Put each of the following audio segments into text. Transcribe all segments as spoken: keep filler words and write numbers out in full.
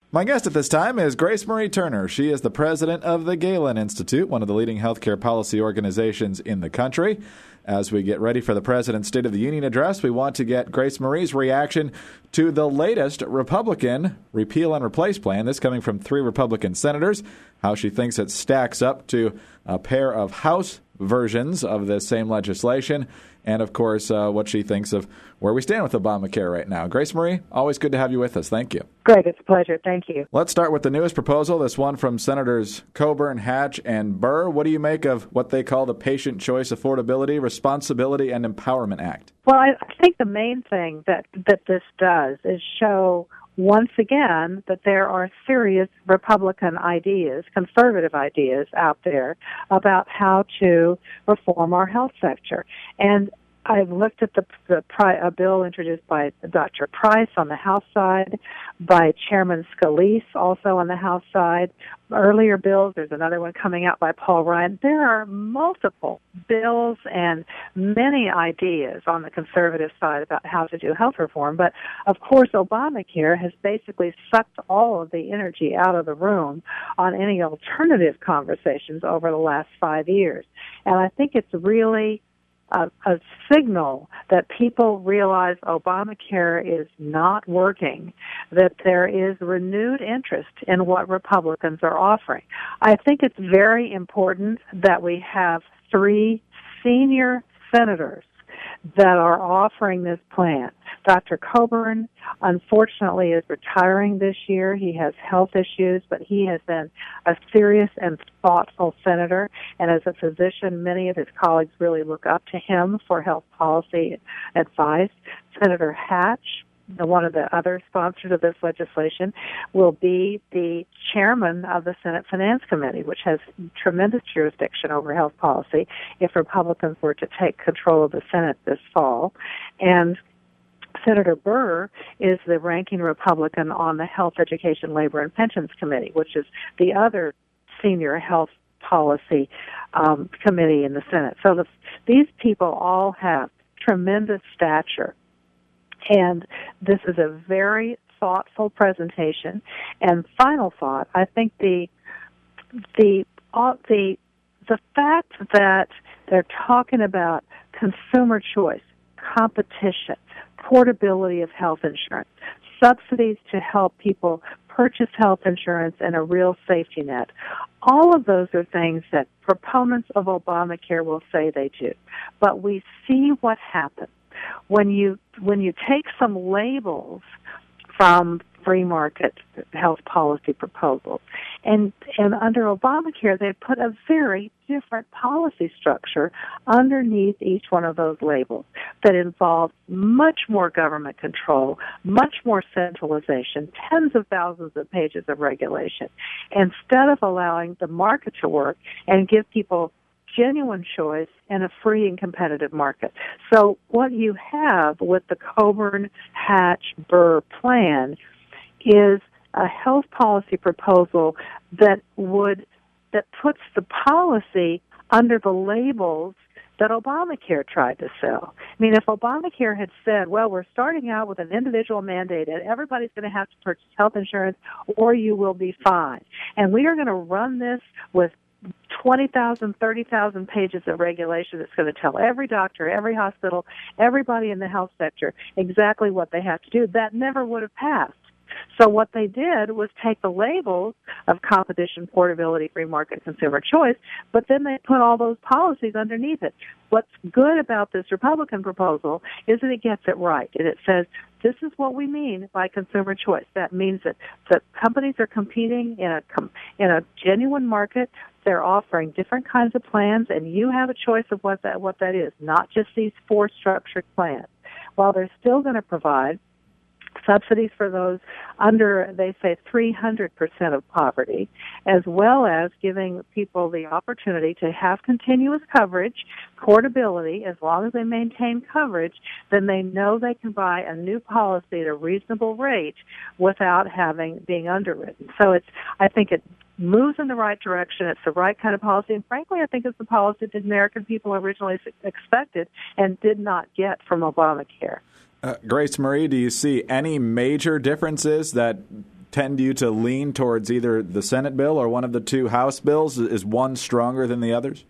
My guest at this time is Grace Marie Turner. She is the president of the Galen Institute, one of the leading healthcare policy organizations in the country. As we get ready for the President's State of the Union address, we want to get Grace Marie's reaction to the latest Republican repeal and replace plan. This coming from three Republican senators, how she thinks it stacks up to a pair of House versions of this same legislation, and, of course, uh, what she thinks of where we stand with Obamacare right now. Grace Marie, always good to have you with us. Thank you. Great. It's a pleasure. Thank you. Let's start with the newest proposal, this one from Senators Coburn, Hatch, and Burr. What do you make of what they call the Patient Choice Affordability, Responsibility, and Empowerment Act? Well, I think the main thing that, that this does is show once again that there are serious Republican ideas, conservative ideas out there about how to reform our health sector. And I've looked at the, the a bill introduced by Doctor Price on the House side, by Chairman Scalise also on the House side. Earlier bills, there's another one coming out by Paul Ryan. There are multiple bills and many ideas on the conservative side about how to do health reform. But, of course, Obamacare has basically sucked all of the energy out of the room on any alternative conversations over the last five years. And I think it's really A, a signal that people realize Obamacare is not working, that there is renewed interest in what Republicans are offering. I think it's very important that we have three senior senators that are offering this plan. Doctor Coburn, unfortunately, is retiring this year. He has health issues, but he has been a serious and thoughtful senator. And as a physician, many of his colleagues really look up to him for health policy advice. Senator Hatch, the, one of the other sponsors of this legislation, will be the chairman of the Senate Finance Committee, which has tremendous jurisdiction over health policy if Republicans were to take control of the Senate this fall. And Senator Burr is the ranking Republican on the Health, Education, Labor, and Pensions Committee, which is the other senior health policy um, committee in the Senate. So the, these people all have tremendous stature. And this is a very thoughtful presentation. And final thought, I think the the uh, the the fact that they're talking about consumer choice, competition, portability of health insurance, subsidies to help people purchase health insurance, and a real safety net. All of those are things that proponents of Obamacare will say they do. But we see what happens when you when you take some labels from free market health policy proposals, and and under Obamacare they put a very different policy structure underneath each one of those labels that involves much more government control, much more centralization, tens of thousands of pages of regulation, instead of allowing the market to work and give people genuine choice and a free and competitive market. So what you have with the Coburn-Hatch-Burr plan is a health policy proposal that would that puts the policy under the labels that Obamacare tried to sell. I mean, if Obamacare had said, well, we're starting out with an individual mandate and everybody's going to have to purchase health insurance or you will be fined, and we are going to run this with twenty thousand, thirty thousand pages of regulation that's going to tell every doctor, every hospital, everybody in the health sector exactly what they have to do, that never would have passed. So what they did was take the labels of competition, portability, free market, consumer choice, but then they put all those policies underneath it. What's good about this Republican proposal is that it gets it right, and it says this is what we mean by consumer choice. That means that the companies are competing in a in a genuine market. They're offering different kinds of plans, and you have a choice of what that what that is, not just these four structured plans. While they're still going to provide subsidies for those under, they say, three hundred percent of poverty, as well as giving people the opportunity to have continuous coverage, portability. As long as they maintain coverage, then they know they can buy a new policy at a reasonable rate without having being underwritten. So it's, I think it moves in the right direction. It's the right kind of policy, and frankly, I think it's the policy that the American people originally expected and did not get from Obamacare. Uh, Grace Marie, do you see any major differences that tend you to lean towards either the Senate bill or one of the two House bills? Is one stronger than the others?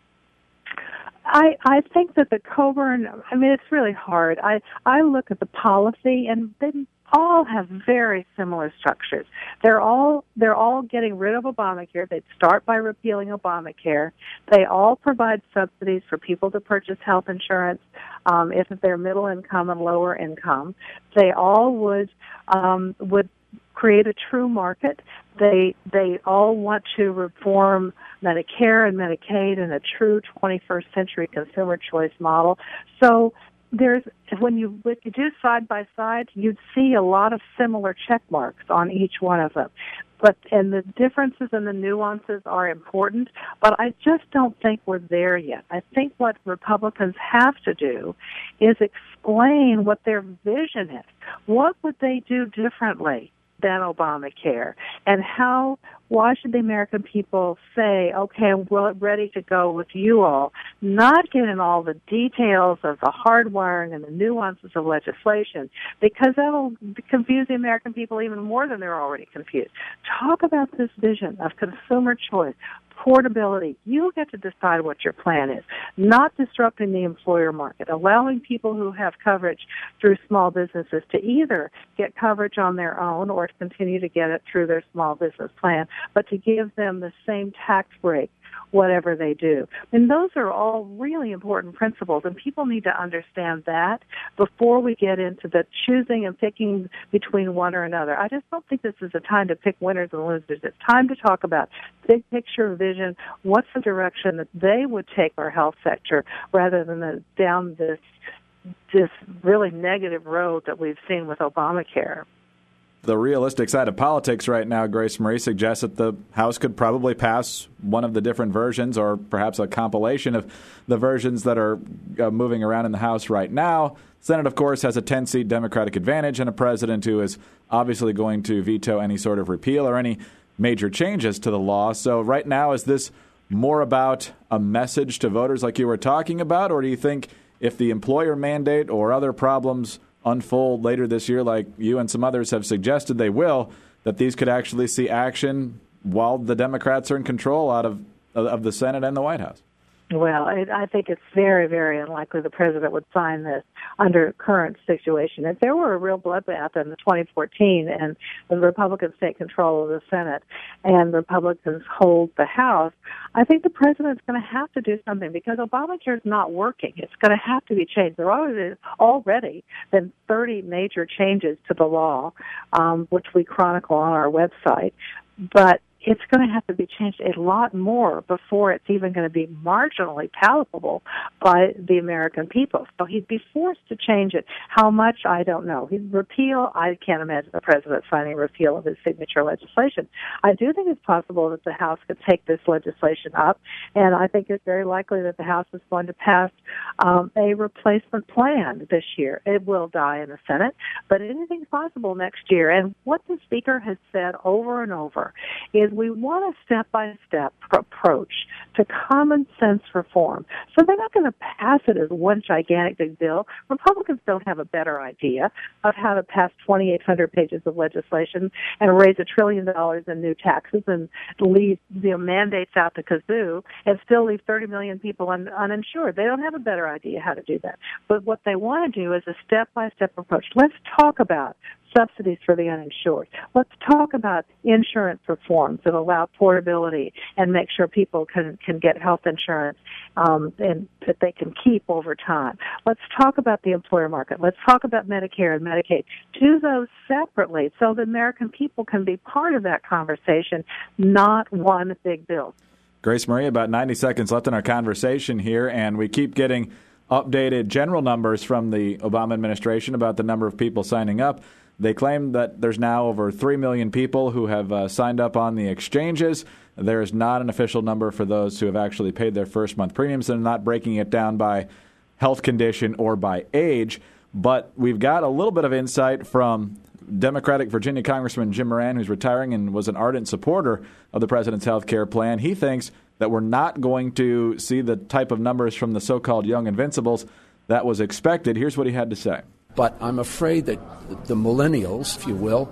I, I think that the Coburn, I mean, it's really hard. I, I look at the policy, and they all have very similar structures. They're all they're all getting rid of Obamacare. They'd start by repealing Obamacare. They all provide subsidies for people to purchase health insurance um, if they're middle income and lower income. They all would um, would create a true market. They they all want to reform Medicare and Medicaid in a true twenty-first century consumer choice model. So there's when you when you do side by side, you'd see a lot of similar check marks on each one of them. But and the differences and the nuances are important, but I just don't think we're there yet. I think what Republicans have to do is explain what their vision is. What would they do differently than Obamacare, and how, why should the American people say, okay, I'm ready to go with you all, not get in all the details of the hardwiring and the nuances of legislation, because that'll confuse the American people even more than they're already confused. Talk about this vision of consumer choice, portability. You get to decide what your plan is, not disrupting the employer market, allowing people who have coverage through small businesses to either get coverage on their own or to continue to get it through their small business plan, but to give them the same tax break whatever they do. And those are all really important principles, and people need to understand that before we get into the choosing and picking between one or another. I just don't think this is a time to pick winners and losers. It's time to talk about big picture vision, what's the direction that they would take our health sector rather than the, down this this really negative road that we've seen with Obamacare. The realistic side of politics right now, Grace Murray, suggests that the House could probably pass one of the different versions or perhaps a compilation of the versions that are uh, moving around in the House right now. Senate, of course, has a ten-seat Democratic advantage and a president who is obviously going to veto any sort of repeal or any major changes to the law. So right now, is this more about a message to voters like you were talking about, or do you think if the employer mandate or other problems unfold later this year, like you and some others have suggested they will, that these could actually see action while the Democrats are in control out of of the Senate and the White House? Well, I, I think it's very, very unlikely the president would sign this under current situation. If there were a real bloodbath in twenty fourteen and the Republicans take control of the Senate and Republicans hold the House, I think the president's going to have to do something because Obamacare is not working. It's going to have to be changed. There are already been thirty major changes to the law, um, which we chronicle on our website, but it's going to have to be changed a lot more before it's even going to be marginally palatable by the American people. So he'd be forced to change it. How much, I don't know. He'd repeal, I can't imagine the president signing a repeal of his signature legislation. I do think it's possible that the House could take this legislation up, and I think it's very likely that the House is going to pass um, a replacement plan this year. It will die in the Senate, but anything's possible next year. And what the Speaker has said over and over is we want a step-by-step approach to common sense reform. So they're not going to pass it as one gigantic big bill. Republicans don't have a better idea of how to pass twenty-eight hundred pages of legislation and raise a trillion dollars in new taxes and leave the you know, mandates out the kazoo and still leave thirty million people un- uninsured. They don't have a better idea how to do that. But what they want to do is a step-by-step approach. Let's talk about subsidies for the uninsured. Let's talk about insurance reforms that allow portability and make sure people can, can get health insurance um, and that they can keep over time. Let's talk about the employer market. Let's talk about Medicare and Medicaid. Do those separately so the American people can be part of that conversation, not one big bill. Grace Murray, about ninety seconds left in our conversation here, and we keep getting updated general numbers from the Obama administration about the number of people signing up. They claim that there's now over three million people who have uh, signed up on the exchanges. There is not an official number for those who have actually paid their first month premiums, and not breaking it down by health condition or by age. But we've got a little bit of insight from Democratic Virginia Congressman Jim Moran, who's retiring and was an ardent supporter of the president's health care plan. He thinks that we're not going to see the type of numbers from the so-called young invincibles that was expected. Here's what he had to say. But I'm afraid that the millennials, if you will,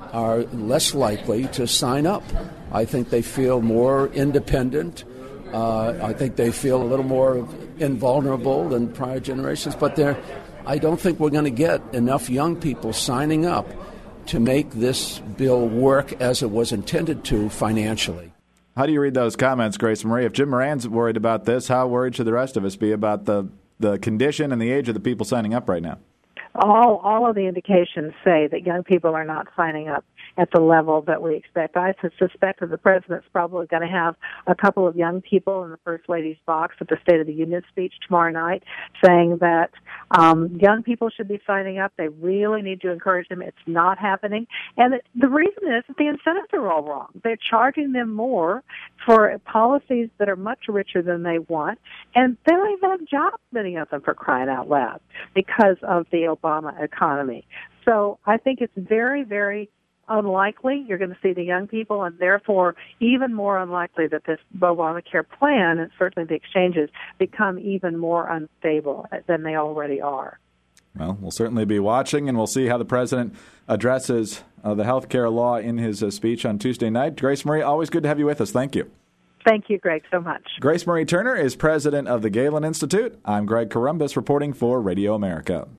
are less likely to sign up. I think they feel more independent. Uh, I think they feel a little more invulnerable than prior generations. But they're, I don't think we're going to get enough young people signing up to make this bill work as it was intended to financially. How do you read those comments, Grace Marie? If Jim Moran's worried about this, how worried should the rest of us be about the, the condition and the age of the people signing up right now? All all of the indications say that young people are not signing up at the level that we expect. I suspect that the president's probably going to have a couple of young people in the First Lady's box at the State of the Union speech tomorrow night saying that um, young people should be signing up. They really need to encourage them. It's not happening. And it, the reason is that the incentives are all wrong. They're charging them more for policies that are much richer than they want, and they don't even have jobs, many of them, for crying out loud, because of the Obama economy. So I think it's very, very unlikely you're going to see the young people, and therefore even more unlikely that this Obamacare plan, and certainly the exchanges, become even more unstable than they already are. Well, we'll certainly be watching, and we'll see how the president addresses uh, the health care law in his uh, speech on Tuesday night. Grace Marie, always good to have you with us. Thank you. Thank you, Greg, so much. Grace Marie Turner is president of the Galen Institute. I'm Greg Corombos reporting for Radio America.